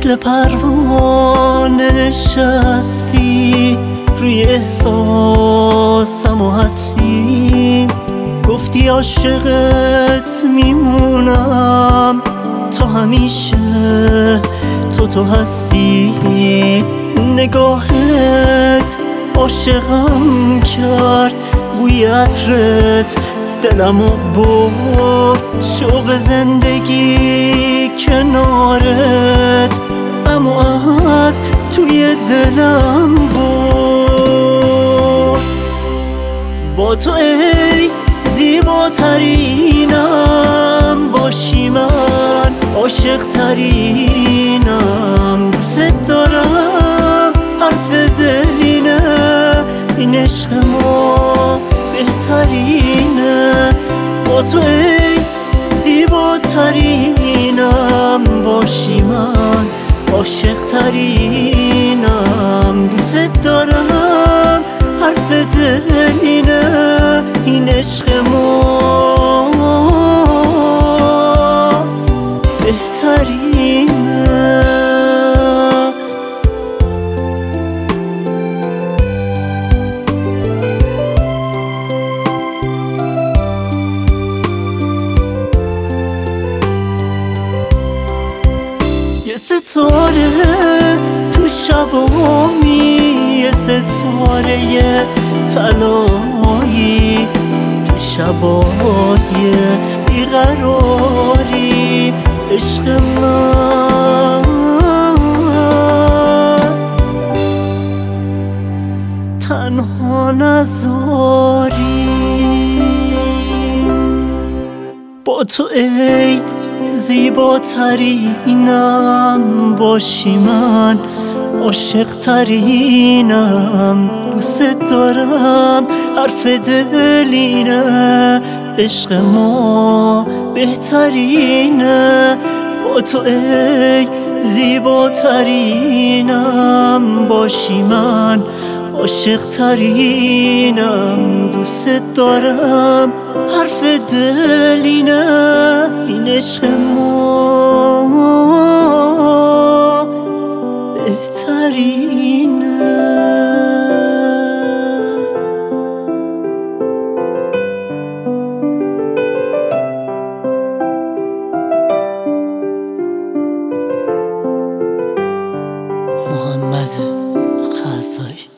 مثل پروانه نشستی روی احساسم و هستی. گفتی عاشقت میمونم تا همیشه، تو هستی. نگاهت عاشقم کرد، بوی عطرت دلمو برد. شوق زندگی کنارت اما از توی دلم برد. با تو ای زیباترینم باشی، من عاشق ترینم. دوست دارم، حرف دل اینه، این عشق ما بهترینه. با تو ای زیباترینم باشی، من عاشق ترینم. دوست دارم، حرف دل اینه، این عشق ما بهترینه. یه ستاره تو شبامی، یه ستاره طلایی تو شبای بیقراری. عشق من تنها نذاری. با تو ای زیباترینم باشی، من عاشق ترینم. دوست دارم، حرف دل اینه، عشق ما بهترینه. با تو ای زیباترینم باشی، من عاشق ترینم. دوست دارم، حرف دل اینه، این عشق ما بهترینه. محمد خزایی.